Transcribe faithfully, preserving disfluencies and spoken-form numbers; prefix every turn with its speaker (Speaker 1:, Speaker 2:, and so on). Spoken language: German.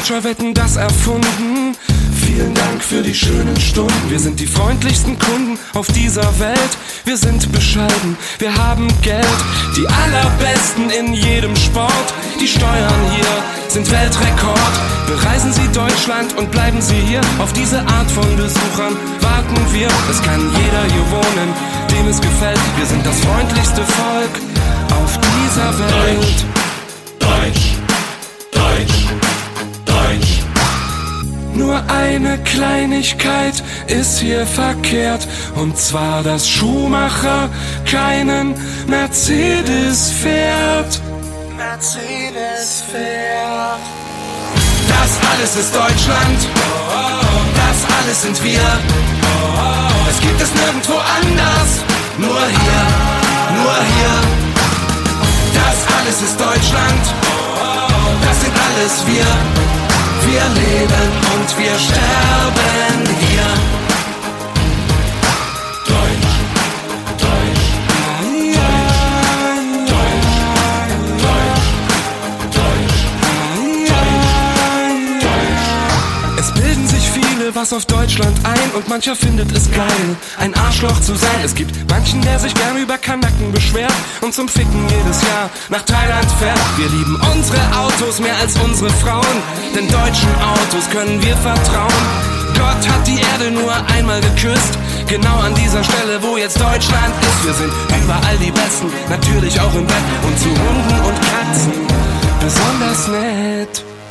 Speaker 1: Deutscher Wetten, das erfunden. Vielen Dank für die schönen Stunden. Wir sind die freundlichsten Kunden auf dieser Welt. Wir sind bescheiden, wir haben Geld. Die allerbesten in jedem Sport. Die Steuern hier sind Weltrekord. Bereisen Sie Deutschland und bleiben Sie hier. Auf diese Art von Besuchern warten wir. Es kann jeder hier wohnen, dem es gefällt. Wir sind das freundlichste Volk auf dieser Welt.
Speaker 2: Deutsch, Deutsch, Deutsch.
Speaker 1: Nur eine Kleinigkeit ist hier verkehrt, und zwar, dass Schumacher keinen Mercedes fährt. Mercedes fährt. Das alles ist Deutschland, das alles sind wir. Es gibt es nirgendwo anders, nur hier, nur hier. Das alles ist Deutschland, das sind alles wir. Wir leben und wir sterben hier.
Speaker 2: Deutsch, Deutsch, Deutsch, Deutsch, Deutsch, Deutsch, Deutsch.
Speaker 1: Es bilden sich viele was auf Deutschland ein, und mancher findet es geil, ein Arschloch zu sein. Es gibt manchen, der sich gern über Kanaken beschwert und zum Ficken jedes Jahr nach Thailand fährt. Wir lieben unsere Autos mehr als unsere Frauen, denn deutschen Autos können wir vertrauen. Gott hat die Erde nur einmal geküsst, genau an dieser Stelle, wo jetzt Deutschland ist. Wir sind überall die Besten, natürlich auch im Bett und zu Hunden und Katzen besonders nett.